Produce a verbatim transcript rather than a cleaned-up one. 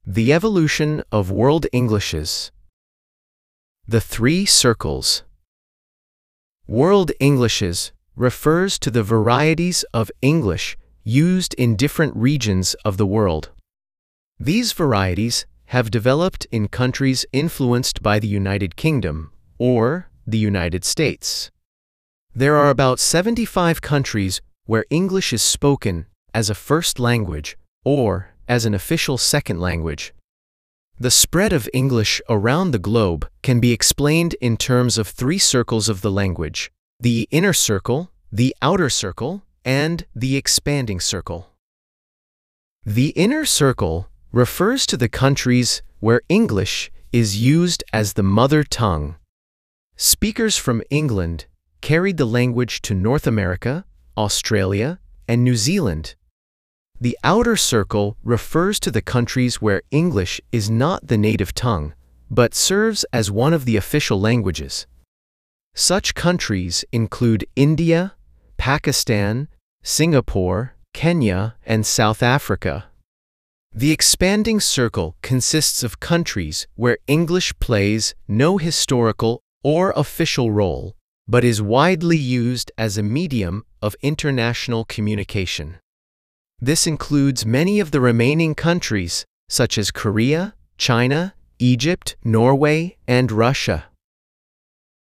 The evolution of World Englishes. The three circles. World Englishes refers to the varieties of English used in different regions of the world. These varieties have developed in countries influenced by the United Kingdom or the United States. There are about seventy-five countries where English is spoken as a first language or as an official second language. The spread of English around the globe can be explained in terms of three circles of the language: the inner circle, the outer circle, and the expanding circle. The inner circle refers to the countries where English is used as the mother tongue. Speakers from England carried the language to North America, Australia, and New Zealand. The outer circle refers to the countries where English is not the native tongue, but serves as one of the official languages. Such countries include India, Pakistan, Singapore, Kenya, and South Africa. The expanding circle consists of countries where English plays no historical or official role, but is widely used as a medium of international communication. This includes many of the remaining countries, such as Korea, China, Egypt, Norway, and Russia.